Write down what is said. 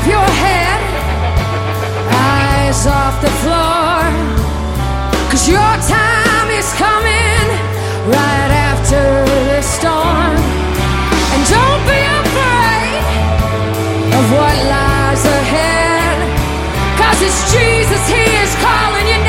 off your head, eyes off the floor, 'cause your time is coming right after this storm. And don't be afraid of what lies ahead, 'cause it's Jesus, He is calling you